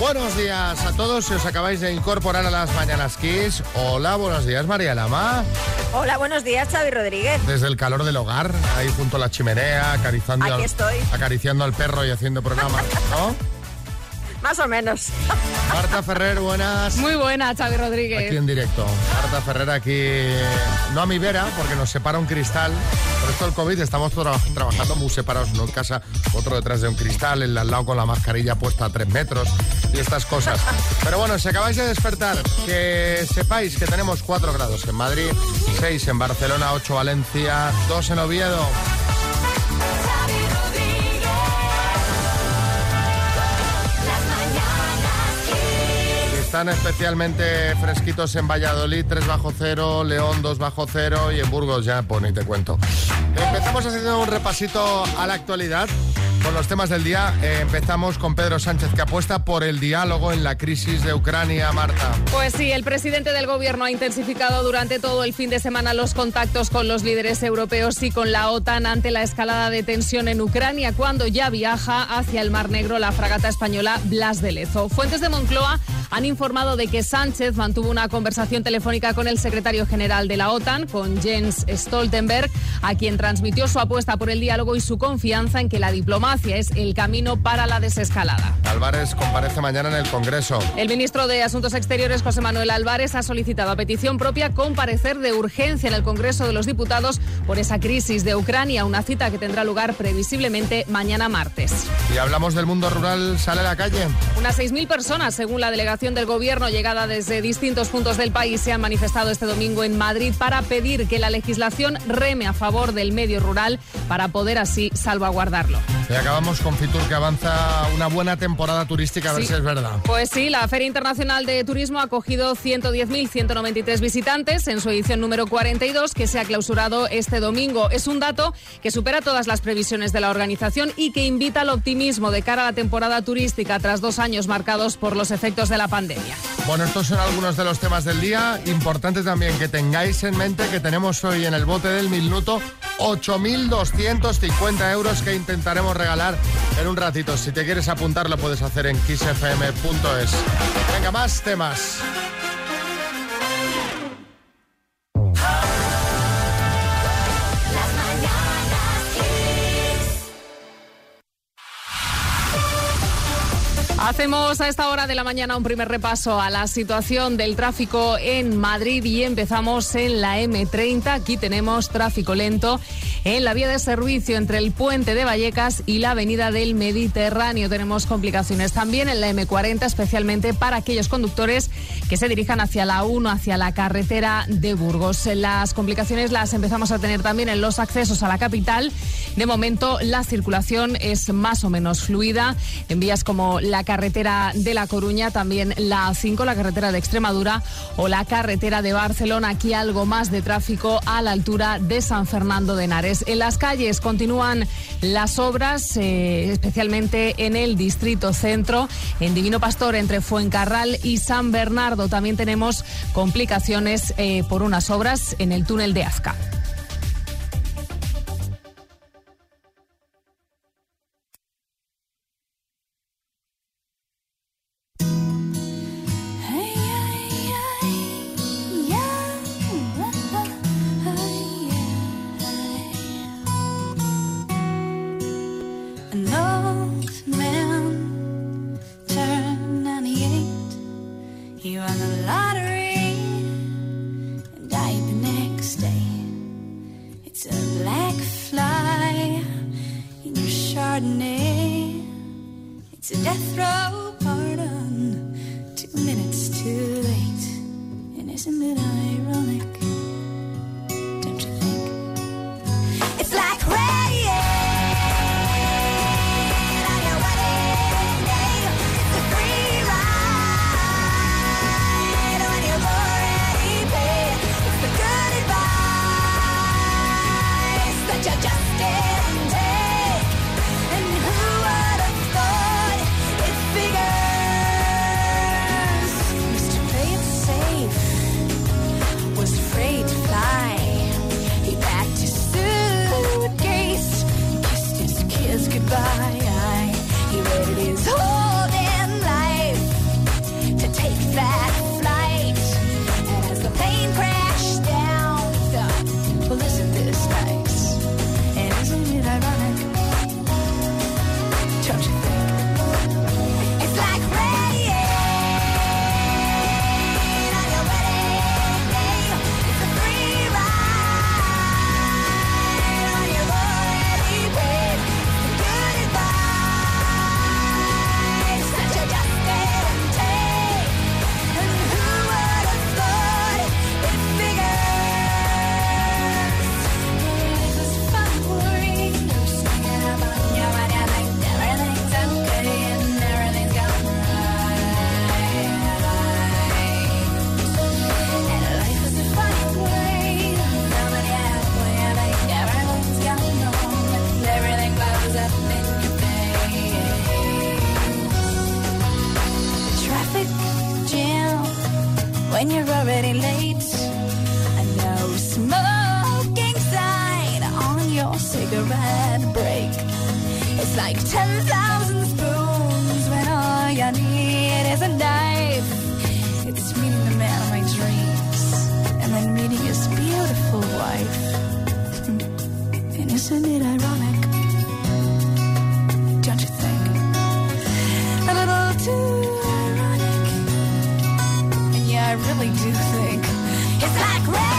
Buenos días a todos, si os acabáis de incorporar a las Mañanas Kiss. Hola, buenos días, María Lama. Hola, buenos días, Xavi Rodríguez. Desde el calor del hogar, ahí junto a la chimenea, acariciando al perro y haciendo programa, ¿no? Más o menos. Marta Ferrer, buenas. Muy buena, Xavi Rodríguez. Aquí en directo. Marta Ferrer aquí, no a mi vera, porque nos separa un cristal. Por esto el COVID estamos trabajando muy separados, uno en casa, otro detrás de un cristal, el al lado con la mascarilla puesta a 3 metros y estas cosas. Pero bueno, si acabáis de despertar, que sepáis que tenemos 4 grados en Madrid, 6 en Barcelona, 8 Valencia, 2 en Oviedo. Están especialmente fresquitos en Valladolid, 3 bajo cero, León 2 bajo cero y en Burgos ya, pues ni te cuento. Empezamos haciendo un repasito a la actualidad con los temas del día. Empezamos con Pedro Sánchez, que apuesta por el diálogo en la crisis de Ucrania, Marta. Pues sí, el presidente del gobierno ha intensificado durante todo el fin de semana los contactos con los líderes europeos y con la OTAN ante la escalada de tensión en Ucrania, cuando ya viaja hacia el Mar Negro la fragata española Blas de Lezo. Fuentes de Moncloa han informado de que Sánchez mantuvo una conversación telefónica con el secretario general de la OTAN, con Jens Stoltenberg, a quien transmitió su apuesta por el diálogo y su confianza en que la diplomacia es el camino para la desescalada. Álvarez comparece mañana en el Congreso. El ministro de Asuntos Exteriores, José Manuel Álvarez, ha solicitado a petición propia comparecer de urgencia en el Congreso de los Diputados por esa crisis de Ucrania, una cita que tendrá lugar previsiblemente mañana martes. Y hablamos del mundo rural, ¿sale a la calle? Unas 6.000 personas, según la delegación del Gobierno, llegada desde distintos puntos del país, se han manifestado este domingo en Madrid para pedir que la legislación reme a favor del medio rural para poder así salvaguardarlo. Y acabamos con Fitur, que avanza una buena temporada turística, a ver si es verdad. Pues sí, la Feria Internacional de Turismo ha acogido 110.193 visitantes en su edición número 42, que se ha clausurado este domingo. Es un dato que supera todas las previsiones de la organización y que invita al optimismo de cara a la temporada turística tras 2 años marcados por los efectos de la pandemia. Bueno, estos son algunos de los temas del día. Importante también que tengáis en mente que tenemos hoy en el bote del minuto 8.250 euros que intentaremos regalar en un ratito. Si te quieres apuntar, lo puedes hacer en kissfm.es. Venga, más temas. Hacemos a esta hora de la mañana un primer repaso a la situación del tráfico en Madrid y empezamos en la M30. Aquí tenemos tráfico lento en la vía de servicio entre el puente de Vallecas y la avenida del Mediterráneo. Tenemos complicaciones también en la M40, especialmente para aquellos conductores que se dirijan hacia la 1, hacia la carretera de Burgos. Las complicaciones las empezamos a tener también en los accesos a la capital. De momento la circulación es más o menos fluida en vías como la carretera de La Coruña, también la A5, la carretera de Extremadura o la carretera de Barcelona. Aquí algo más de tráfico a la altura de San Fernando de Henares. En las calles continúan las obras, especialmente en el distrito centro, en Divino Pastor, entre Fuencarral y San Bernardo. También tenemos complicaciones por unas obras en el túnel de Azca. when you're already late. And no smoking sign on your cigarette break. It's like 10,000 spoons when all you need is a knife. It's meeting the man of my dreams and then meeting his beautiful wife. And isn't it ironic? Don't you think? A little too ironic. And yeah, I really do think it's like rain.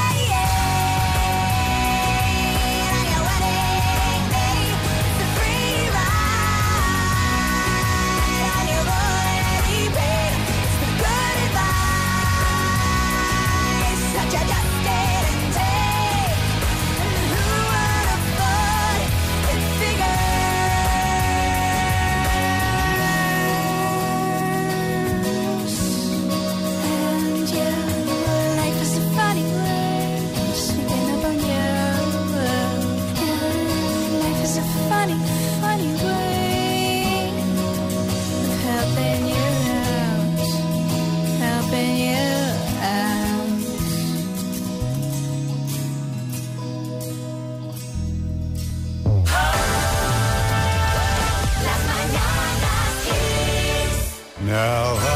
Now I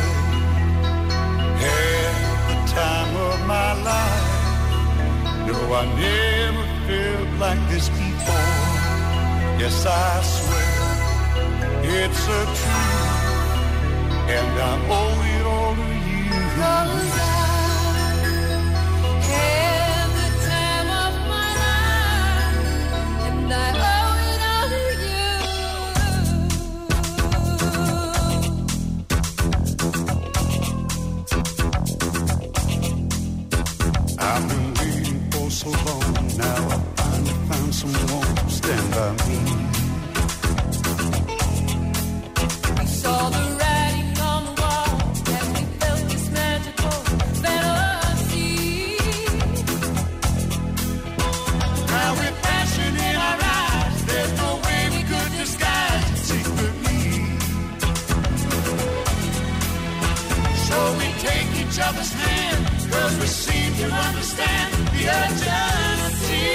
had the time of my life. No, I never felt like this before. Yes, I swear it's a truth, and I owe it all to you. 'Cause I had the time of my life, and I owe it all to you. I've been waiting for so long, now I finally found someone to stand by me. We saw the writing on the wall, and we felt this magical fantasy. Now with passion in our eyes, there's no way we could disguise it secretly. So we take each other's hand, 'cause we seem to understand the urgency.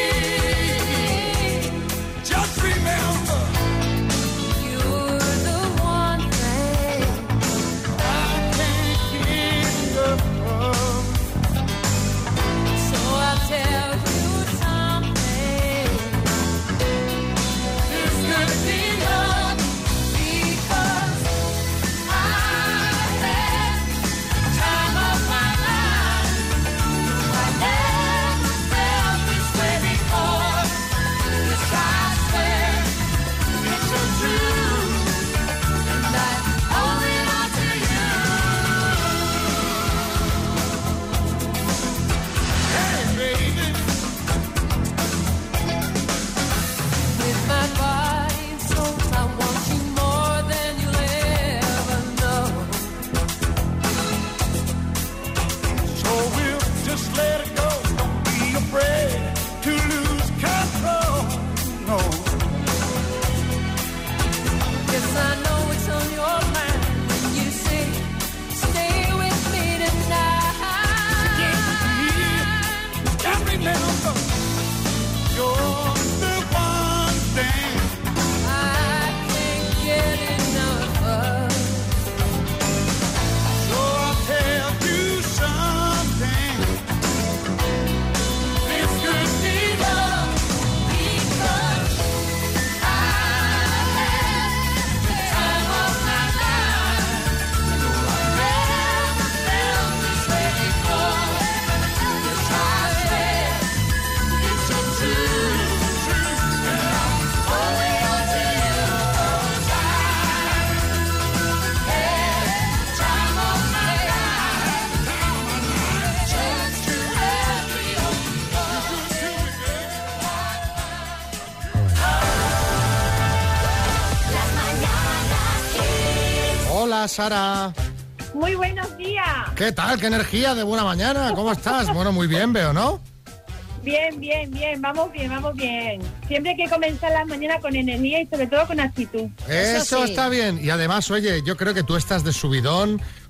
Just remember, you're the one thing I can't get enough of. So I'll tell you something. This could be love, because I had the time of my life. I never felt this way before. Yes, I swear it's a truth, and I owe it all to you. Hey, baby. With my body and soul, I want you more than you'll ever know. So we'll just let it go. Don't be afraid to lose control. No. Yes, I know it's on your mind when you say, stay with me tonight. Stay with me. And remember, you're the one thing I can't get enough of. So I'll tell you something. This could be love, because I had the time of my life. I never felt this way before. Yes, I swear it's a truth, and I owe it all to you. 'Cause I had the time of my life. Just to have you. Hola, Sara. Muy buenos días. ¿Qué tal? ¿Qué energía de buena mañana? ¿Cómo estás? Bueno, muy bien, veo, ¿no? Bien, bien, bien. Vamos bien, vamos bien. Siempre hay que comenzar las mañanas con energía y sobre todo con actitud. Eso sí. está bien. Y además, oye, yo creo que tú estás de subidón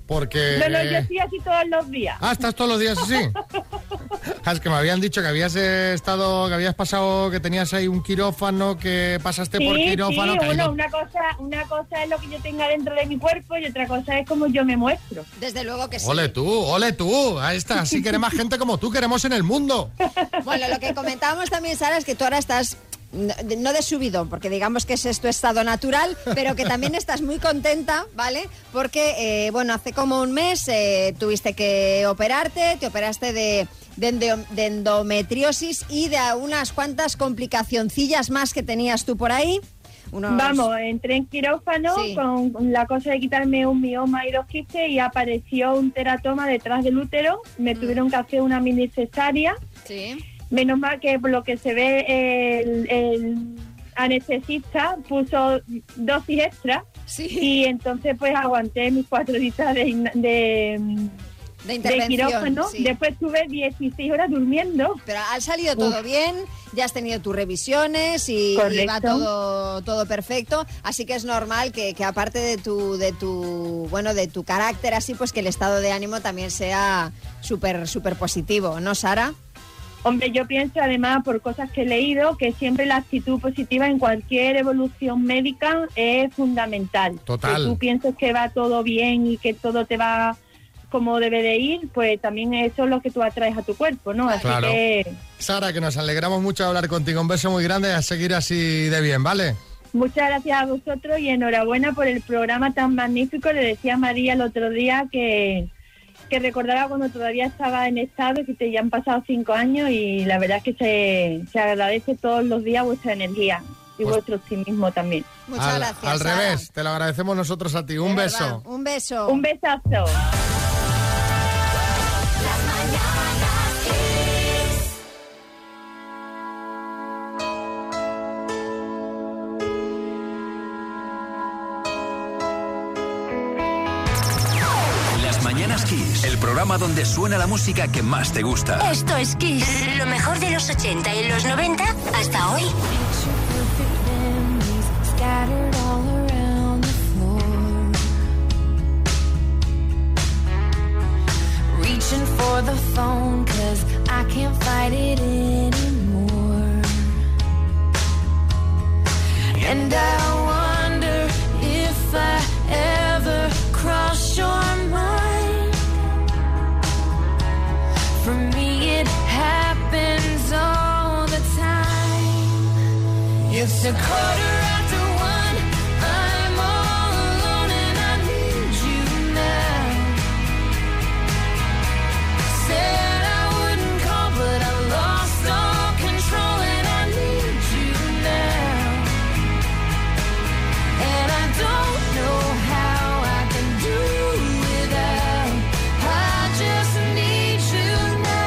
Porque... No, yo estoy así todos los días. Ah, ¿estás todos los días así? Es que me habían dicho que habías estado, que habías pasado, que tenías ahí un quirófano, que pasaste por quirófano. Sí, que bueno, una cosa es lo que yo tenga dentro de mi cuerpo y otra cosa es cómo yo me muestro. Desde luego que sí. Ole tú, ahí está, sí queremos más gente como tú, queremos en el mundo. Bueno, lo que comentábamos también, Sara, es que tú ahora estás... No de subidón, porque digamos que ese es tu estado natural, pero que también estás muy contenta, ¿vale? Porque, bueno, hace como un mes tuviste que operarte, te operaste de endometriosis y de unas cuantas complicacioncillas más que tenías tú por ahí. Vamos, entré en quirófano con la cosa de quitarme un mioma y 2 quistes y apareció un teratoma detrás del útero. Me tuvieron que hacer una mini cesárea. Sí. Menos mal que por lo que se ve el anestesista puso dosis extra y entonces pues aguanté mis 4 días de quirófano. Sí. Después estuve 16 horas durmiendo. Pero ha salido todo bien, ya has tenido tus revisiones y va todo perfecto, así que es normal que aparte de tu carácter así, pues que el estado de ánimo también sea súper positivo, ¿no, Sara? Hombre, yo pienso además por cosas que he leído que siempre la actitud positiva en cualquier evolución médica es fundamental. Total. Que tú pienses que va todo bien y que todo te va como debe de ir, pues también eso es lo que tú atraes a tu cuerpo, ¿no? Así Claro. que... Sara, que nos alegramos mucho de hablar contigo. Un beso muy grande y a seguir así de bien, ¿vale? Muchas gracias a vosotros y enhorabuena por el programa tan magnífico. Le decía a María el otro día que recordaba cuando todavía estaba en estado, que ya han pasado 5 años y la verdad es que se agradece todos los días vuestra energía y vuestro optimismo también. Muchas gracias, Al Sara. revés, te lo agradecemos nosotros a ti. Un De beso. verdad, un beso. Un besazo. Las Mañanas Kiss, el programa donde suena la música que más te gusta. Esto es Kiss. Lo mejor de los 80 y los 90 hasta hoy. Scattered all around the floor, reaching for the phone 'cause I can't fight it anymore. And I wonder if I ever cross your mind. For me it happens all the time. It's a quarter after 1, I'm all alone and I need you now. Said I wouldn't call but I lost all control and I need you now. And I don't know how I can do without. I just need you now.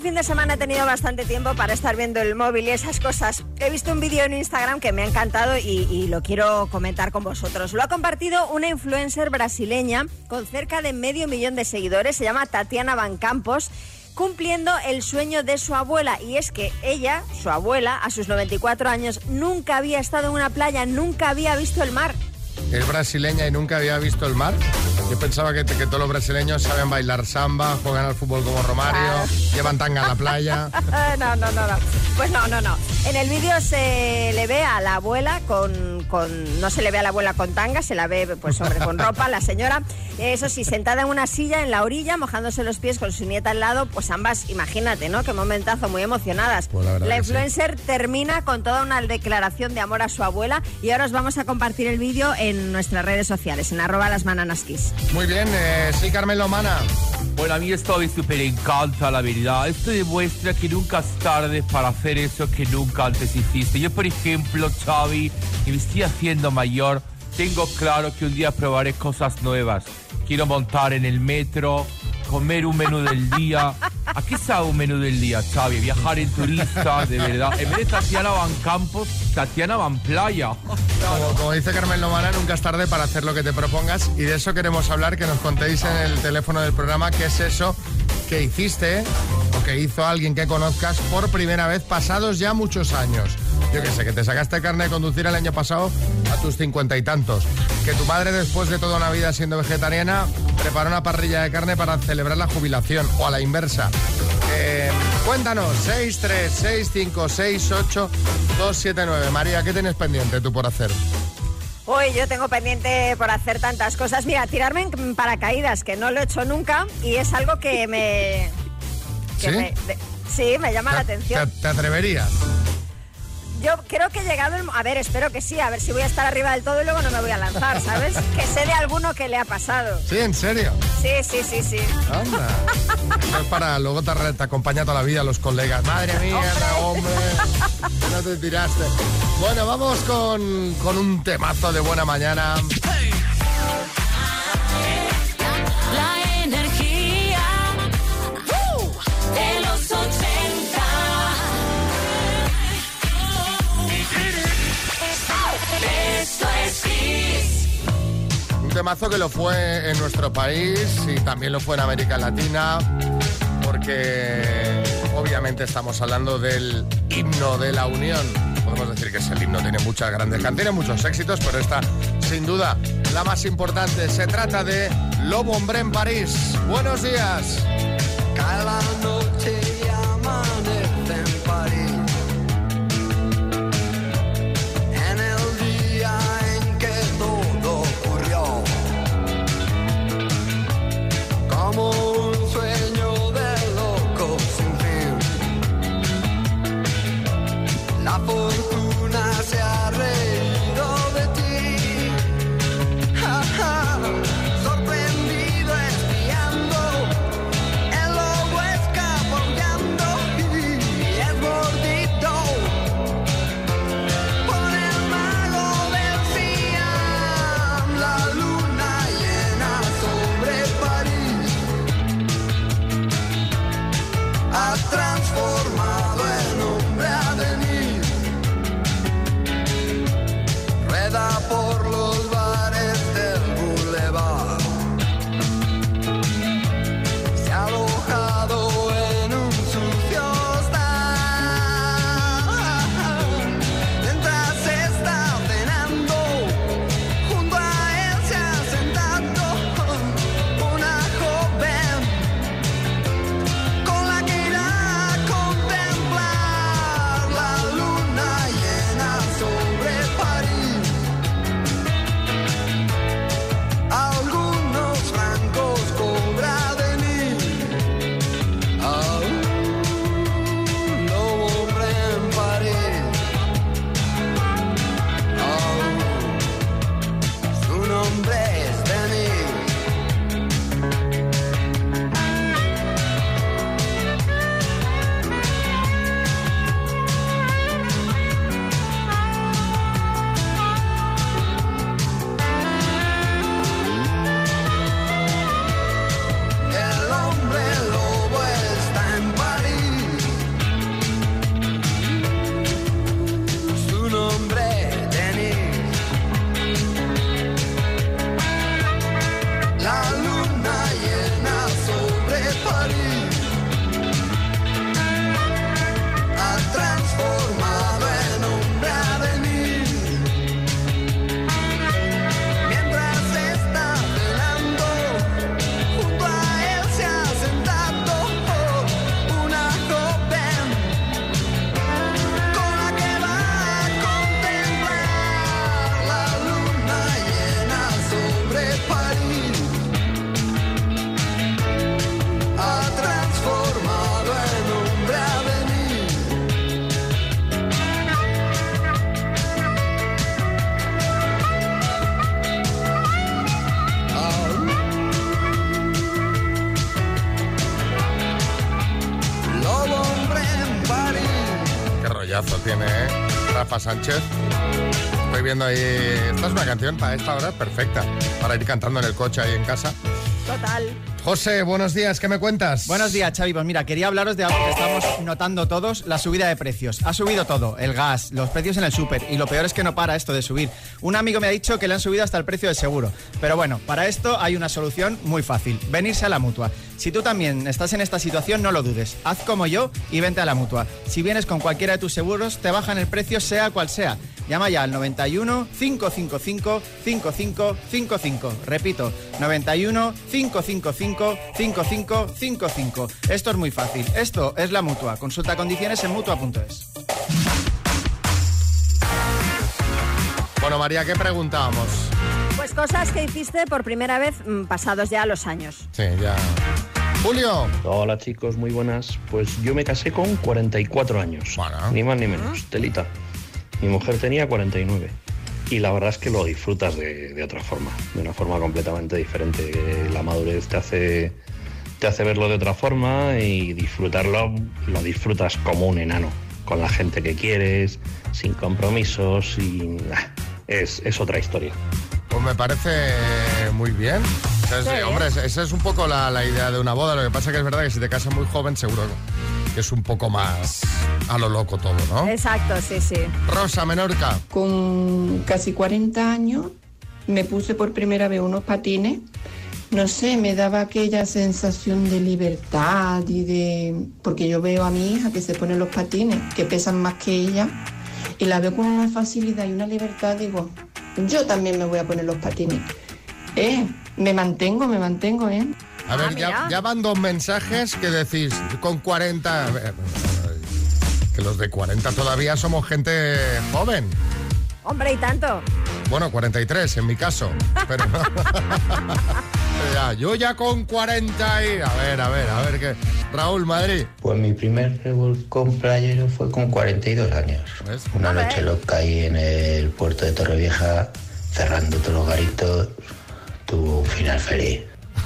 fin de semana he tenido bastante tiempo para estar viendo el móvil y esas cosas. He visto un vídeo en Instagram que me ha encantado y lo quiero comentar con vosotros. Lo ha compartido una influencer brasileña con cerca de 500.000 de seguidores. Se llama Tatiana Van Campos, cumpliendo el sueño de su abuela. Y es que ella, su abuela, a sus 94 años, nunca había estado en una playa, nunca había visto el mar. Es brasileña y nunca había visto el mar. Yo pensaba que todos los brasileños saben bailar samba, juegan al fútbol como Romario, llevan tanga a la playa. No. Pues no. En el vídeo se le ve a la abuela no se le ve a la abuela con tanga, se la ve pues con ropa, la señora. Eso sí, sentada en una silla en la orilla, mojándose los pies con su nieta al lado, pues ambas, imagínate, ¿no? Qué momentazo, muy emocionadas. Pues la influencer termina con toda una declaración de amor a su abuela y ahora os vamos a compartir el vídeo en nuestras redes sociales, en @lasbananaskiss. Muy bien, sí, Carmen Lomana. Bueno, a mí esto me súper encanta, la verdad. Esto demuestra que nunca es tarde para hacer eso que nunca antes hiciste. Yo, por ejemplo, Xavi, que me estoy haciendo mayor, tengo claro que un día probaré cosas nuevas. Quiero montar en el metro, comer un menú del día. ¿A qué sabe un menú del día, Xavi? Viajar en turista, de verdad. En vez de Tatiana Van Campos, Tatiana Van Playa. Como dice Carmen Lomana, nunca es tarde para hacer lo que te propongas, y de eso queremos hablar, que nos contéis en el teléfono del programa qué es eso que hiciste o que hizo alguien que conozcas por primera vez pasados ya muchos años. Yo qué sé, que te sacaste el carnet de conducir el año pasado a tus 50 y tantos, que tu madre, después de toda una vida siendo vegetariana, preparó una parrilla de carne para celebrar la jubilación, o a la inversa. Cuéntanos, 636568279. María, ¿qué tienes pendiente tú por hacer? Hoy yo tengo pendiente por hacer tantas cosas. Mira, tirarme en paracaídas, que no lo he hecho nunca, y es algo que me... ¿Sí? Me llama la atención. ¿Te atreverías? Yo creo que he llegado el... A ver, espero que sí, a ver si voy a estar arriba del todo y luego no me voy a lanzar, ¿sabes? Que sé de alguno que le ha pasado. ¿Sí? ¿En serio? Sí. Anda. No es para... Luego te acompaña toda la vida los colegas. Madre mía, hombre, no te tiraste. Bueno, vamos con un temazo de buena mañana. Hey. La energía de los 80. Esto es Kiss. Un temazo que lo fue en nuestro país y también lo fue en América Latina, porque obviamente estamos hablando del himno de la Unión. Podemos decir que es el himno, tiene muchas grandes canciones, muchos éxitos, pero esta, sin duda, la más importante. Se trata de Lobo Hombre en París. Buenos días. Cada noche y amanece en París. En el día en que todo ocurrió. Como un sueño de loco sin fin. La fortuna se ha reído de ti. Ja, ja. Sorprendido espiando. El lobo escapó ya. voceazo tiene, ¿eh? Rafa Sánchez. Estoy viendo ahí... Esta es una canción para esta hora perfecta, para ir cantando en el coche ahí en casa. Total. José, buenos días, ¿qué me cuentas? Buenos días, Xavi. Pues mira, quería hablaros de algo que estamos notando todos, la subida de precios. Ha subido todo, el gas, los precios en el súper, y lo peor es que no para esto de subir. Un amigo me ha dicho que le han subido hasta el precio del seguro. Pero bueno, para esto hay una solución muy fácil, venirse a la Mutua. Si tú también estás en esta situación, no lo dudes. Haz como yo y vente a la Mutua. Si vienes con cualquiera de tus seguros, te bajan el precio sea cual sea. Llama ya al 91 555 5555. Repito, 91 555 5555. Esto es muy fácil. Esto es la Mutua. Consulta condiciones en Mutua.es. Bueno, María, ¿qué preguntábamos? Pues cosas que hiciste por primera vez pasados ya los años. Sí, ya. Julio. Hola chicos, muy buenas. Pues yo me casé con 44 años. Bueno. Ni más ni menos, telita. Mi mujer tenía 49. Y la verdad es que lo disfrutas de otra forma, de una forma completamente diferente. La madurez te hace verlo de otra forma y disfrutarlo, lo disfrutas como un enano, con la gente que quieres, sin compromisos, y es otra historia. Pues me parece muy bien. Entonces, Sí. hombre, esa es un poco la idea de una boda. Lo que pasa que es verdad que si te casas muy joven, seguro que es un poco más a lo loco todo, ¿no? Exacto, sí, sí. Rosa Menorca. Con casi 40 años me puse por primera vez unos patines. No sé, me daba aquella sensación de libertad y de... Porque yo veo a mi hija que se pone los patines, que pesan más que ella, y la veo con una facilidad y una libertad, digo, yo también me voy a poner los patines. Me mantengo, ¿eh? A ver, ya van 2 mensajes que decís, con 40... A ver, que los de 40 todavía somos gente joven. Hombre, ¿y tanto? Bueno, 43 en mi caso, pero no. Ya, yo ya con 40 y... A ver, ¿qué? Raúl, Madrid. Pues mi primer revolcón playero fue con 42 años. ¿Ves? Una noche loca ahí en el puerto de Torrevieja, cerrando todos los garitos, tuvo un final feliz.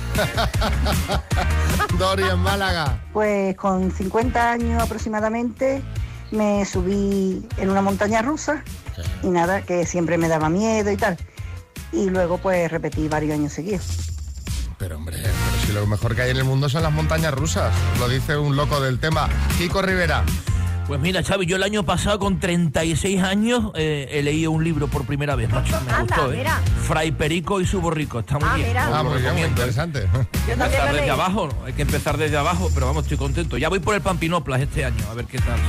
Dori en Málaga. Pues con 50 años aproximadamente me subí en una montaña rusa y nada, que siempre me daba miedo y tal. Y luego pues repetí varios años seguidos. Pero hombre, si lo mejor que hay en el mundo son las montañas rusas, lo dice un loco del tema. Kiko Rivera. Pues mira, Xavi, yo el año pasado con 36 años he leído un libro por primera vez, macho. Me gustó, mira. Fray Perico y su borrico. Está muy bien. Mira. Muy bien, muy interesante. Hay que empezar desde abajo, ¿no? Hay que empezar desde abajo, pero vamos, estoy contento. Ya voy por el Pampinoplas este año, a ver qué tal.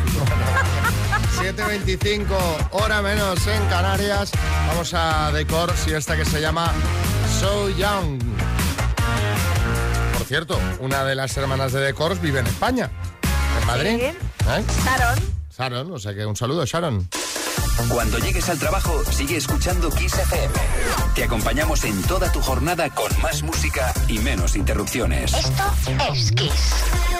7:25, hora menos en Canarias. Vamos a Decor, esta que se llama So Young. Por cierto, una de las hermanas de Decor vive en España, en Madrid. Sí. ¿Eh? Sharon, o sea que un saludo, Sharon. Cuando llegues al trabajo, sigue escuchando Kiss FM. Te acompañamos en toda tu jornada con más música y menos interrupciones. Esto es Kiss.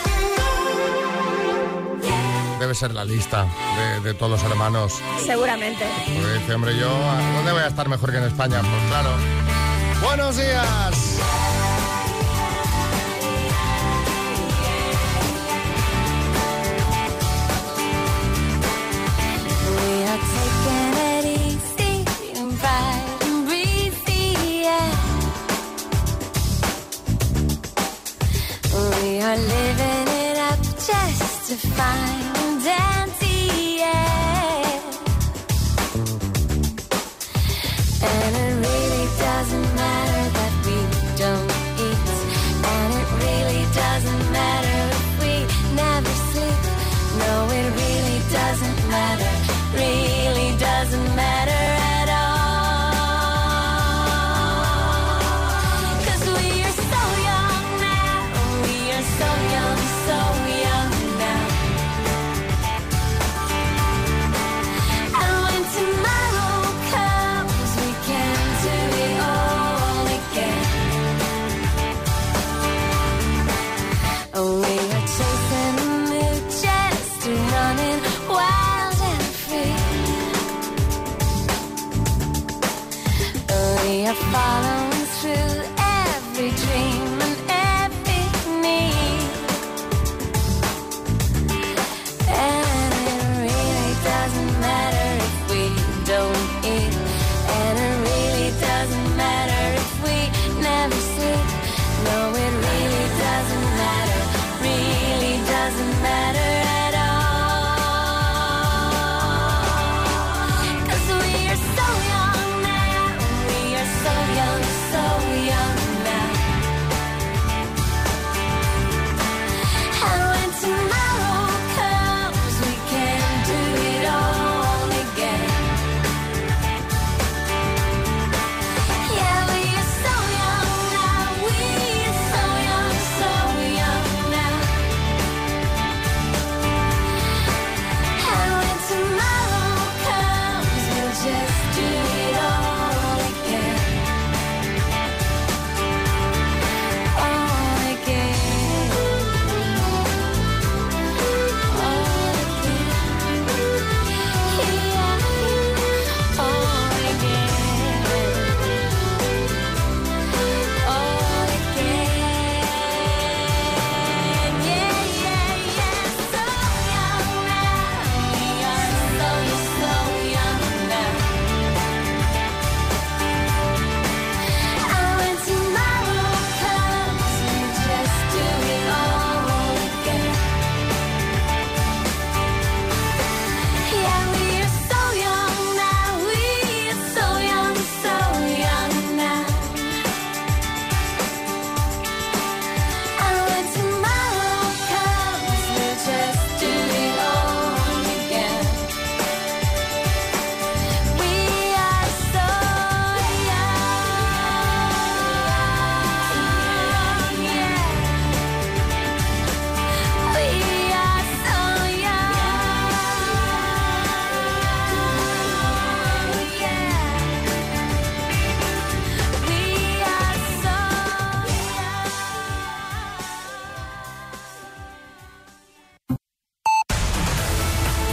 Debe ser la lista de todos los hermanos. seguramente. Pues dice, hombre, yo, ¿dónde voy a estar mejor que en España? Pues claro. ¡Buenos días! We are taking it easy and bright and breezy, yeah. We are living it up just to fine and dandy, yeah. And it really doesn't matter that we don't eat, and it really doesn't matter if we never sleep. No, it really doesn't matter, really doesn't matter at all. 'Cause we are so young now, we are so young now. And when tomorrow comes, we can do it all again. Oh, we are chasing the moon, just running wild and free. We are following through every dream and every need. And it really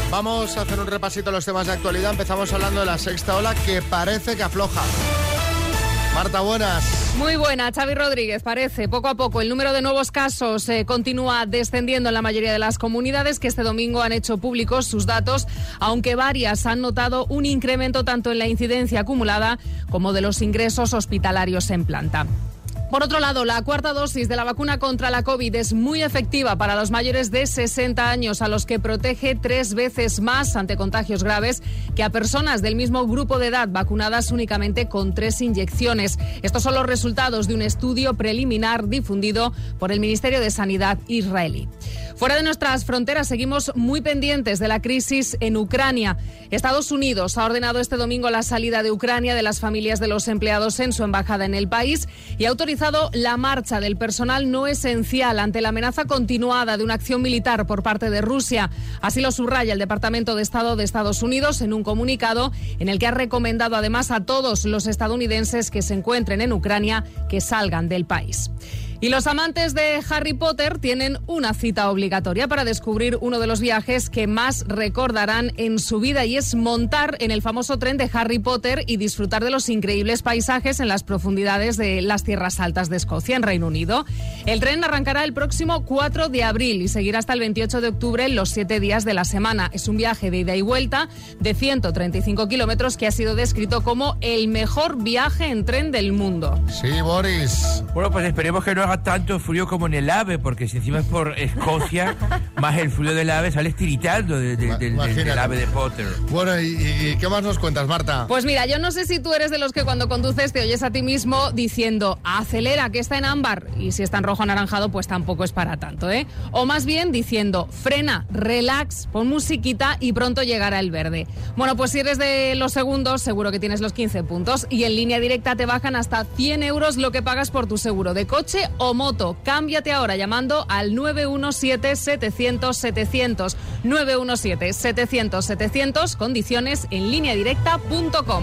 Vamos a hacer un repasito a los temas de actualidad. Empezamos hablando de la sexta ola, que parece que afloja. Marta, buenas. Muy buena, Xavi Rodríguez. Parece, poco a poco, el número de nuevos casos continúa descendiendo en la mayoría de las comunidades que este domingo han hecho públicos sus datos, aunque varias han notado un incremento tanto en la incidencia acumulada como de los ingresos hospitalarios en planta. Por otro lado, la cuarta dosis de la vacuna contra la COVID es muy efectiva para los mayores de 60 años, a los que protege 3 veces más ante contagios graves que a personas del mismo grupo de edad vacunadas únicamente con 3 inyecciones. Estos son los resultados de un estudio preliminar difundido por el Ministerio de Sanidad israelí. Fuera de nuestras fronteras seguimos muy pendientes de la crisis en Ucrania. Estados Unidos ha ordenado este domingo la salida de Ucrania de las familias de los empleados en su embajada en el país y ha autorizado la marcha del personal no esencial ante la amenaza continuada de una acción militar por parte de Rusia. Así lo subraya el Departamento de Estado de Estados Unidos en un comunicado en el que ha recomendado además a todos los estadounidenses que se encuentren en Ucrania que salgan del país. Y los amantes de Harry Potter tienen una cita obligatoria para descubrir uno de los viajes que más recordarán en su vida, y es montar en el famoso tren de Harry Potter y disfrutar de los increíbles paisajes en las profundidades de las tierras altas de Escocia, en Reino Unido. El tren arrancará el próximo 4 de abril y seguirá hasta el 28 de octubre los 7 días de la semana. Es un viaje de ida y vuelta de 135 kilómetros que ha sido descrito como el mejor viaje en tren del mundo. Sí, Boris. Bueno, pues esperemos que no haga tanto frío como en el AVE, porque si encima es por Escocia, más el frío del AVE, sales tiritando del AVE de Potter. Bueno, ¿y qué más nos cuentas, Marta? Pues mira, yo no sé si tú eres de los que cuando conduces te oyes a ti mismo diciendo acelera, que está en ámbar, y si está en rojo anaranjado, pues tampoco es para tanto, ¿eh? O más bien diciendo frena, relax, pon musiquita y pronto llegará el verde. Bueno, pues si eres de los segundos, seguro que tienes los 15 puntos, y en Línea Directa te bajan hasta 100 euros lo que pagas por tu seguro de coche o moto. Cámbiate ahora llamando al 917-700-700. 917-700-700. Condiciones en lineadirecta.com.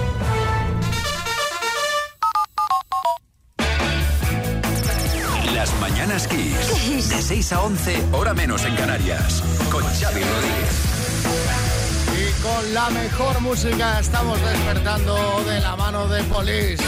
Las Mañanas Kiss. De 6 a 11, hora menos en Canarias. Con Xavi Rodríguez. Y con la mejor música estamos despertando de la mano de Police.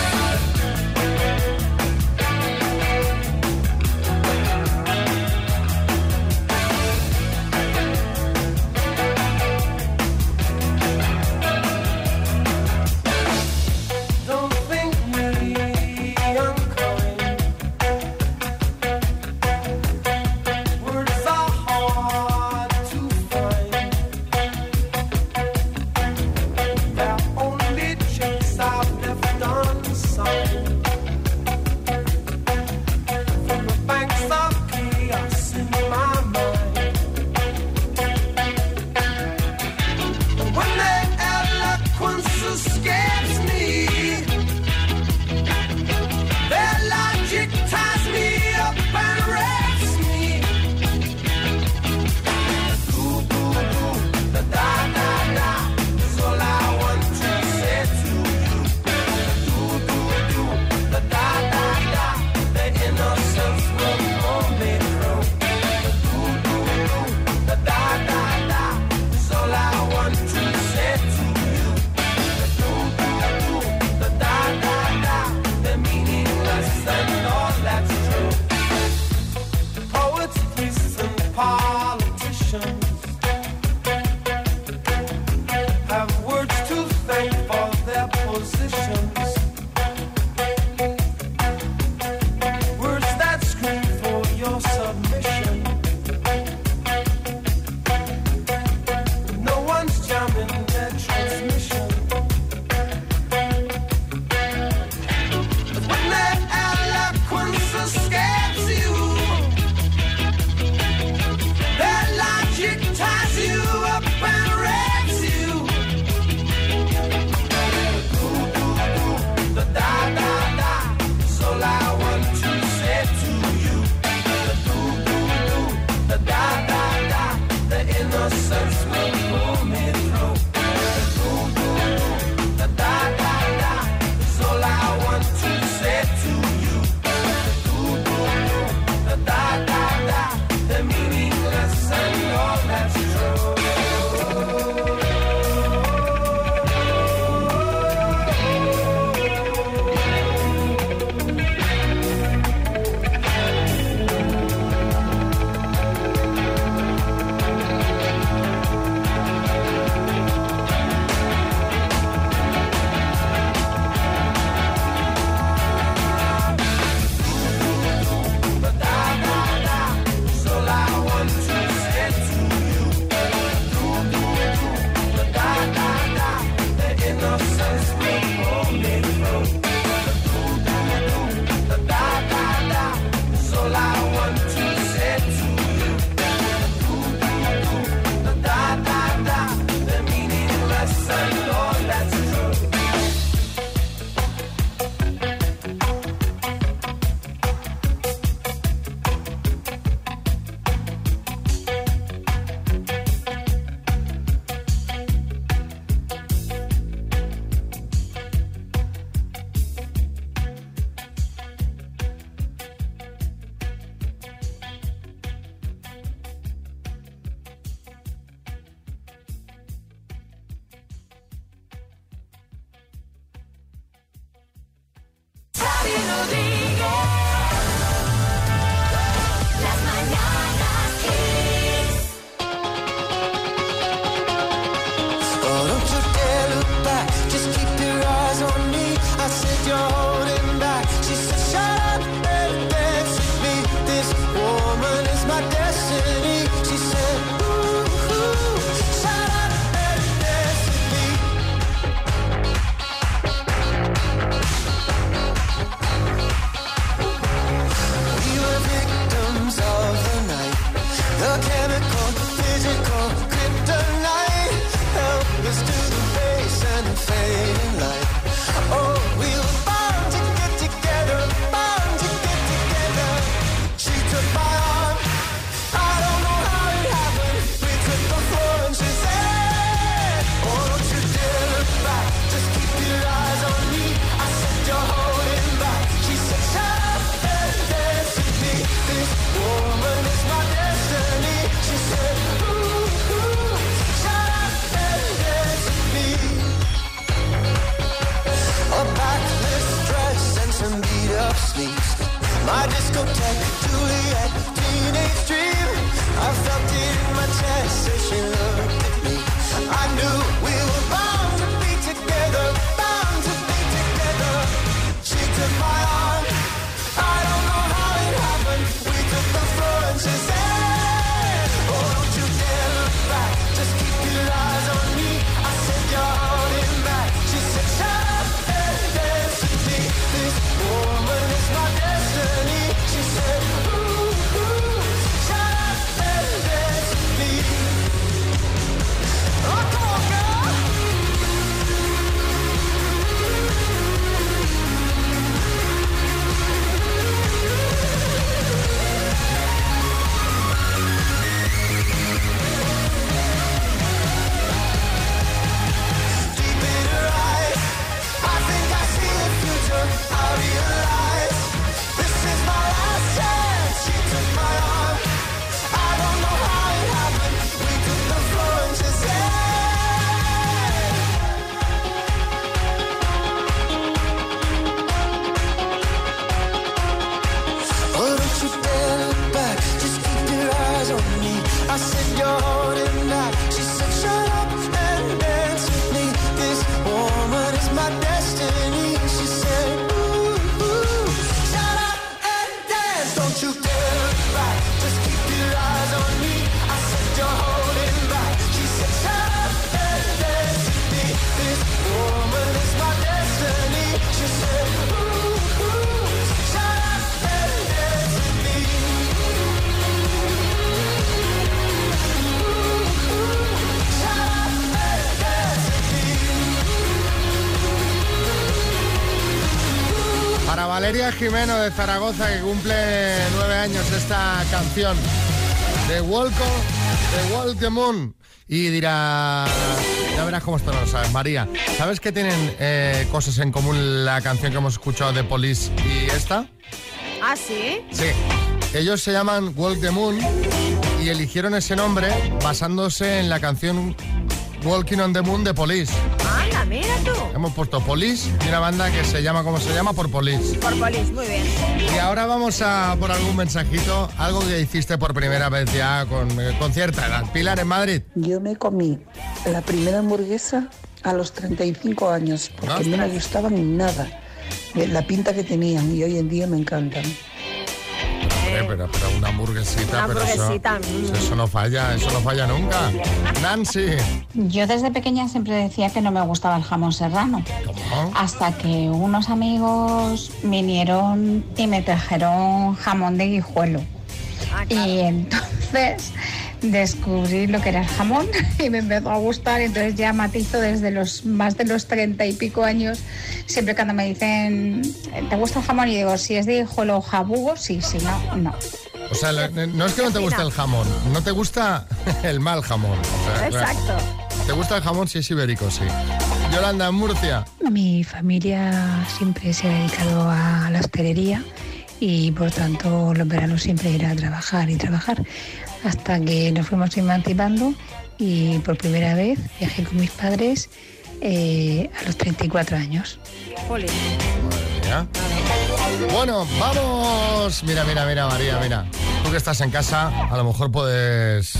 Valeria Jimeno de Zaragoza, que cumple 9 años esta canción. The Walk the Moon. Y dirá, ya verás cómo esto no lo sabes, María. ¿Sabes que tienen cosas en común la canción que hemos escuchado de Police y esta? ¿Ah, sí? Sí. Ellos se llaman Walk the Moon y eligieron ese nombre basándose en la canción Walking on the Moon de Police. Anda, mira tú. Hemos puesto Police y una banda que se llama, ¿cómo se llama? Por Police. Por Police, muy bien. Y ahora vamos a por algún mensajito, algo que hiciste por primera vez ya con cierta edad. Pilar, en Madrid. Yo me comí la primera hamburguesa a los 35 años porque no me gustaban nada la pinta que tenían y hoy en día me encantan. Pero una hamburguesita, pero eso no falla nunca. Nancy. Yo desde pequeña siempre decía que no me gustaba el jamón serrano. ¿Cómo? Hasta que unos amigos vinieron y me trajeron jamón de Guijuelo. Y entonces descubrí lo que era el jamón y me empezó a gustar. Entonces ya matizo desde los más de los 30 y pico años. Siempre cuando me dicen, ¿te gusta el jamón? Y digo, si es de Guijuelo o jabugo, sí, si no, no. O sea, no es que no te guste el jamón, no te gusta el mal jamón. O sea, exacto. ¿Te gusta el jamón si es ibérico? Sí. Yolanda, en Murcia. Mi familia siempre se ha dedicado a la hostelería y por tanto los veranos siempre ir a trabajar y trabajar. Hasta que nos fuimos emancipando y por primera vez viajé con mis padres a los 34 años. Bueno, vamos. Mira, María, mira. Tú que estás en casa, a lo mejor puedes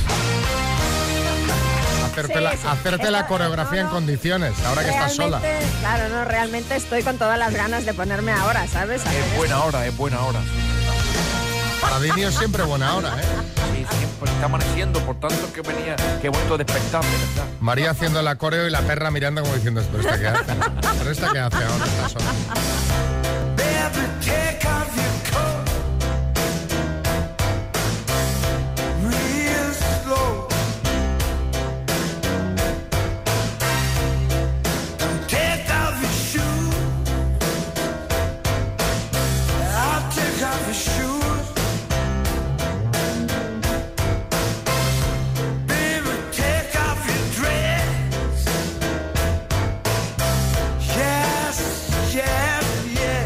hacerte la coreografía en condiciones, ahora que estás sola. Claro, no, realmente estoy con todas las ganas de ponerme ahora, ¿sabes? Es buena hora. Para Dini es siempre buena hora, ¿eh? Sí, siempre está amaneciendo, por tanto que he vuelto a despertarme, ¿verdad? María haciendo la coreo y la perra mirando como diciendo, ¿pero esta qué hace? ¿Pero esta qué hace ahora? Está sola. Yes, yes, yes.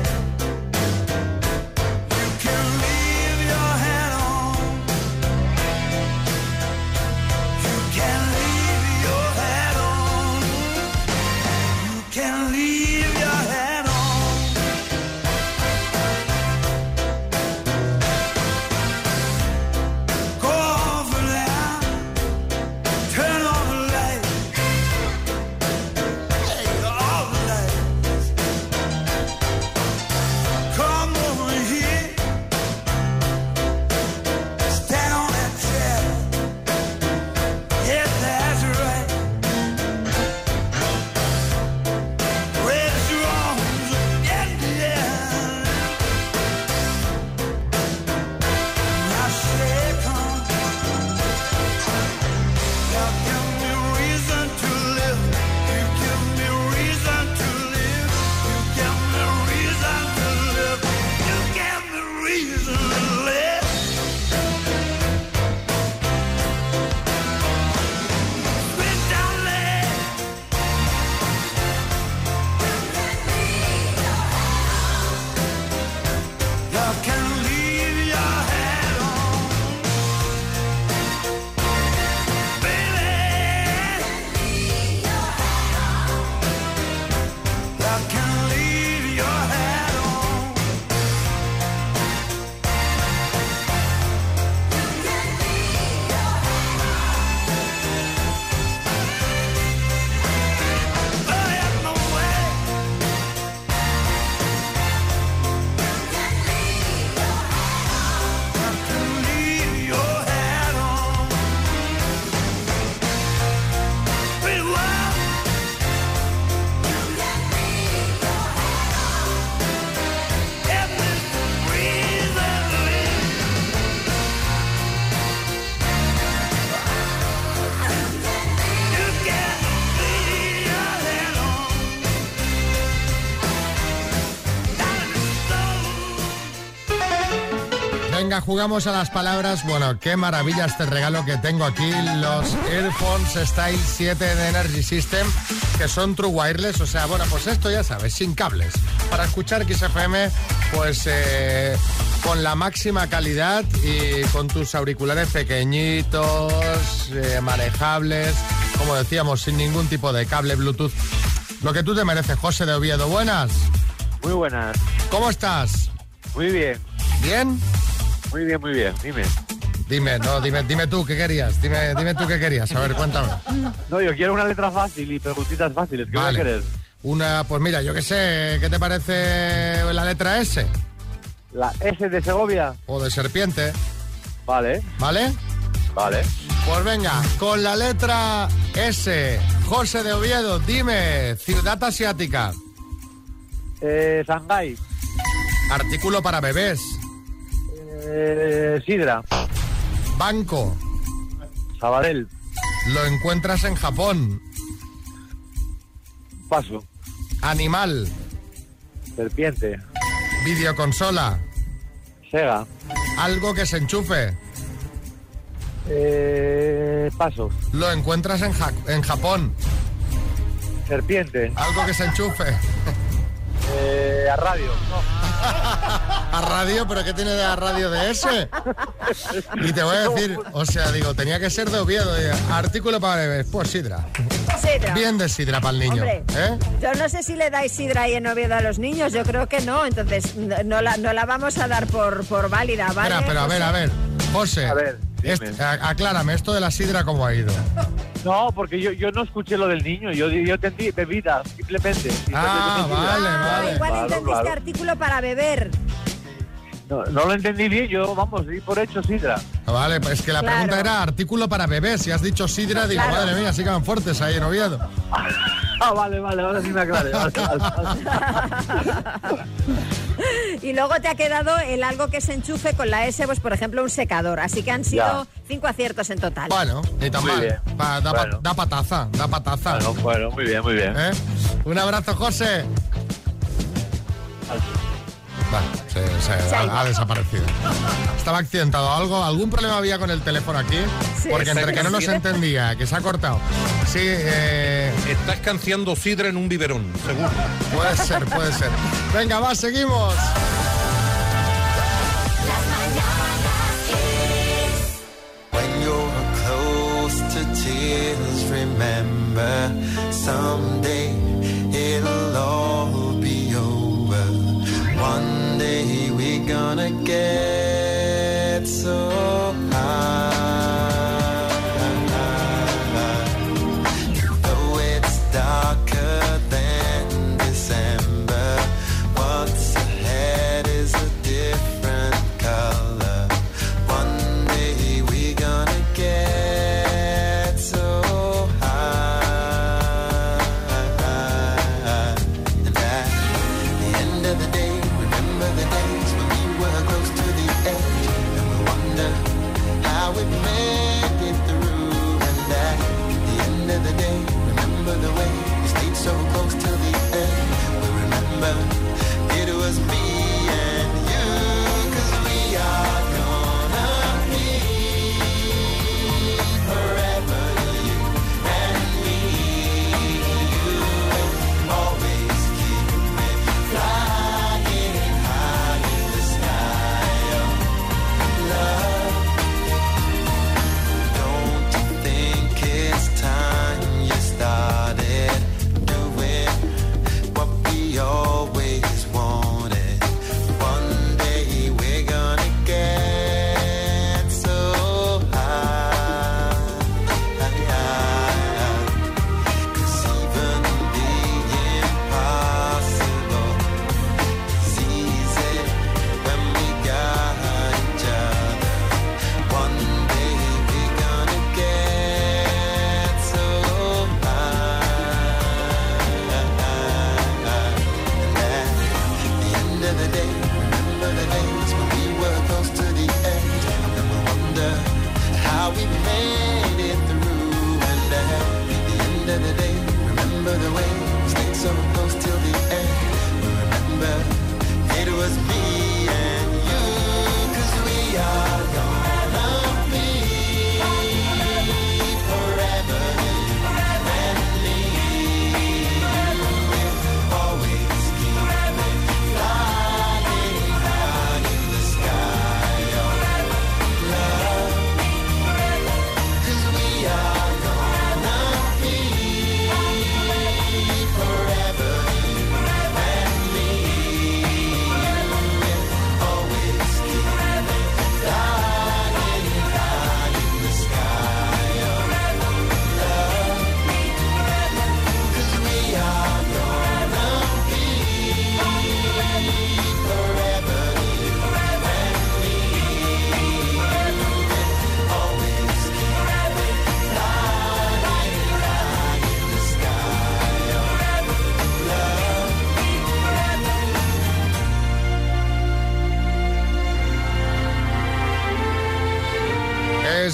Venga, jugamos a las palabras. Bueno, qué maravilla este regalo que tengo aquí. Los Earphones Style 7 de Energy System, que son True Wireless. O sea, bueno, pues esto ya sabes, sin cables. Para escuchar Kiss FM, pues con la máxima calidad y con tus auriculares pequeñitos, manejables, como decíamos, sin ningún tipo de cable Bluetooth. Lo que tú te mereces, José de Oviedo. Buenas. Muy buenas. ¿Cómo estás? Muy bien. ¿Bien? Muy bien, muy bien. Dime tú qué querías. Dime tú qué querías. A ver, cuéntame. No, yo quiero una letra fácil y preguntitas fáciles. ¿Qué vale. vas a querer? Pues mira, yo qué sé, ¿qué te parece la letra S? ¿La S de Segovia? O de serpiente. Vale. ¿Vale? Vale. Pues venga, con la letra S, José de Oviedo, dime, ciudad asiática. Shanghái. Artículo para bebés. Sidra. Banco. Sabadell. Lo encuentras en Japón. Paso. Animal. Serpiente. Videoconsola. Sega. Algo que se enchufe. Paso. Lo encuentras en Japón. Serpiente. Algo que se enchufe. A radio. No. ¿A radio? ¿Pero qué tiene de a radio de ese? Y te voy a decir, o sea, digo, tenía que ser de Oviedo. Artículo para bebés, pues sidra. Sidra. Bien de sidra para el niño. Hombre, yo no sé si le dais sidra ahí en Oviedo a los niños, yo creo que no, entonces no la vamos a dar por válida, ¿vale? Espera, pero a ver, José. A ver, aclárame, esto de la sidra, ¿cómo ha ido? No, porque yo no escuché lo del niño, yo entendí bebida, simplemente. Vale. Igual entendiste artículo para beber. No lo entendí bien, yo, di por hecho sidra. Vale, pues es que la pregunta era artículo para bebés. Si has dicho sidra, digo, madre mía, sí que van fuertes ahí en Oviedo. Vale, ahora sí me aclaré. Y luego te ha quedado el algo que se enchufe con la S, pues por ejemplo un secador. Así que han sido 5 aciertos en total. Bueno, ni tan mal. Da pataza. Bueno, muy bien. Un abrazo, José. Vale, se ha desaparecido. ¿Estaba accidentado algo? ¿Algún problema había con el teléfono aquí? Sí, porque entre que no nos entendía, que se ha cortado. Sí, Estás canciando sidra en un biberón, seguro. Puede ser. Venga, va, seguimos. When you're close to tears, remember someday it'll all be over. One day we're gonna get so high. Though it's darker than December, what's ahead is a different color. One day we're gonna get so high. And at the end of the day, remember the days when we were close to the edge, and we wonder how we made it through. And at the end of the day, remember the way we stayed so close till the end. We remember it was me and you, 'cause we are gonna be forever, you and me. You will always keep me flying high in the sky of love. Don't you think it's time you started doing what we always wanted?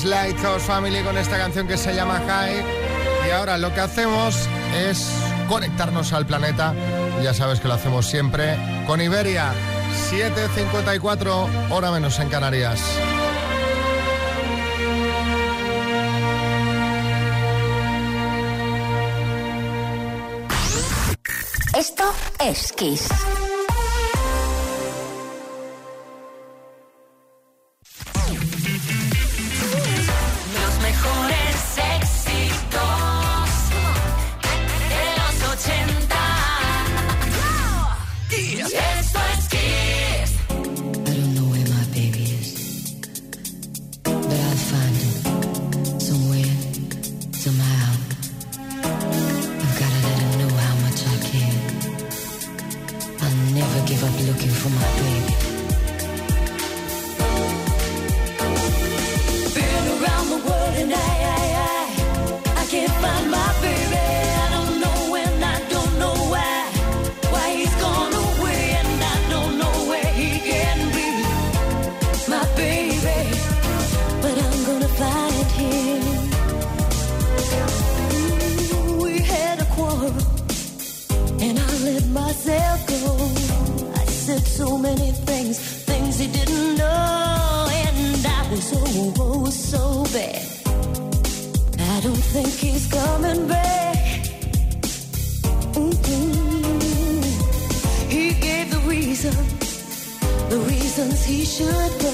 Lighthouse Family con esta canción que se llama High. Y ahora lo que hacemos es conectarnos al planeta. Ya sabes que lo hacemos siempre con Iberia. 7:54, hora menos en Canarias. Esto es Kiss. Los mejores éxitos de los 80. Esto es Kiss. I don't know where my baby is, but I'll find him somewhere, somehow. I've gotta let him know how much I care. I'll never give up looking for my baby. Been around the world and I can't find my baby. I don't know when, I don't know why he's gone away, and I don't know where he can be, my baby. But I'm gonna find him. We had a quarrel, and I let myself go. I said so many things he didn't know, and I was so bad. I don't think he's coming back. He gave the reasons he should go.